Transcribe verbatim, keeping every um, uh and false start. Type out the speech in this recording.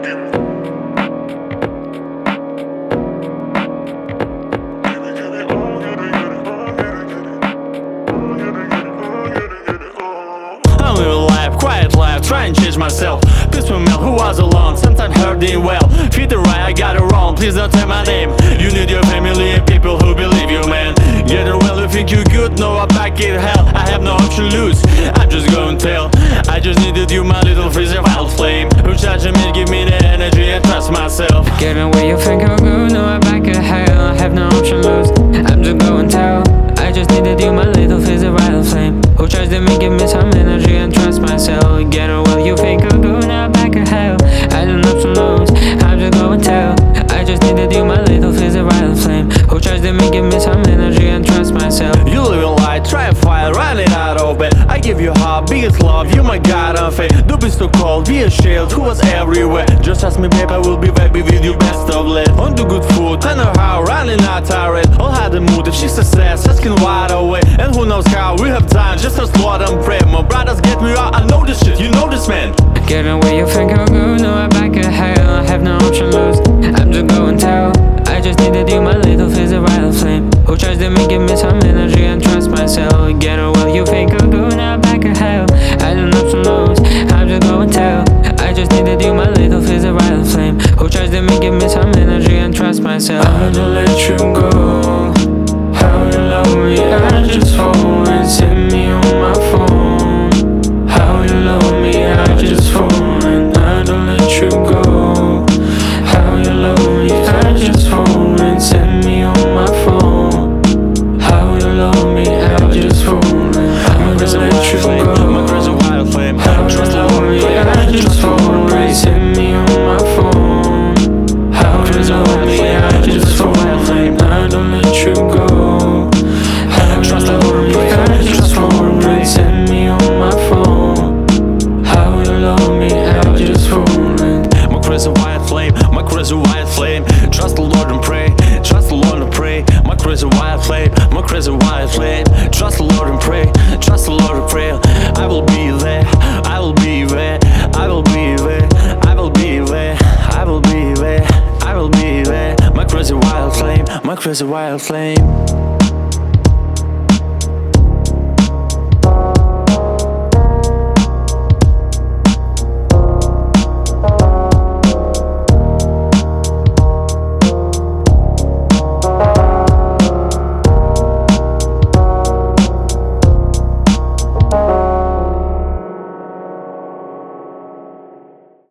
I'm living life, quiet life, trying to change myself. Peaceful man who was alone, sometimes hurting well. Feed the right, I got it wrong, please don't tell my name. You need your family and people who believe you, man. Get it well, you think you good, no, I back in hell. I have no option to lose, I'm just going to tell. I just needed you, my little freezer wild flame. Who charging me, give me the energy and trust myself. Get away, you think I'm good, no, I back in hell. I have no option to lose, I'm just going to tell. I just needed you, my little freezer wild flame. Who tries to make give me some energy and trust myself. Get away, you think I'm good, now back in hell. I don't know to lose, I'm just going to tell. I just needed you, my little freezer wild flame. Who tries to make give me some energy and trust myself. You live in light, try and fight, running out of bed. I give you heart, biggest love, you my god on faith. Don't be so cold, be a shield, who was everywhere. Just ask me, babe, I will be back with you, best of late. On the good food, I know how, running out tired. All had the mood, if she's success, asking wide away. And who knows how, we have time, just to slaughter and pray. My brothers get me out, I know this shit, you know this, man. Get away, you think I'm good, no, I back in hell. I have no option to lose, I'm just going to tell. I just needed you, my little freezer wild flame. Who tries to make give me some energy and trust myself. Get away, you think I'm good, now back in hell. I don't know to lose, I'm just going to tell. I just needed you, my little freezer wild flame. Who tries to make give me some energy and trust myself. I'm gonna let you go. How you love me, I just phone and send me on my phone. How you love me, I just phone and I don't let you go. How you love me, I just phone and send me on my phone. How you love me, I just phone and I'm gonna let you go. My crazy wild flame, How you love me, I just phone and send me on my phone. How you love me, I just phone and I don't let you go. How you love me, I just phone and send me on my phone. How you love me, I just phone and my crazy wild flame, my crazy wild flame. Trust the Lord and pray, trust the Lord and pray. My crazy wild flame, my crazy wild flame. Trust the Lord and pray, trust the Lord and pray. I will be there, I will be there, I will be there, I will be there, I will be there, I will be there. My crazy wild flame, my crazy wild flame.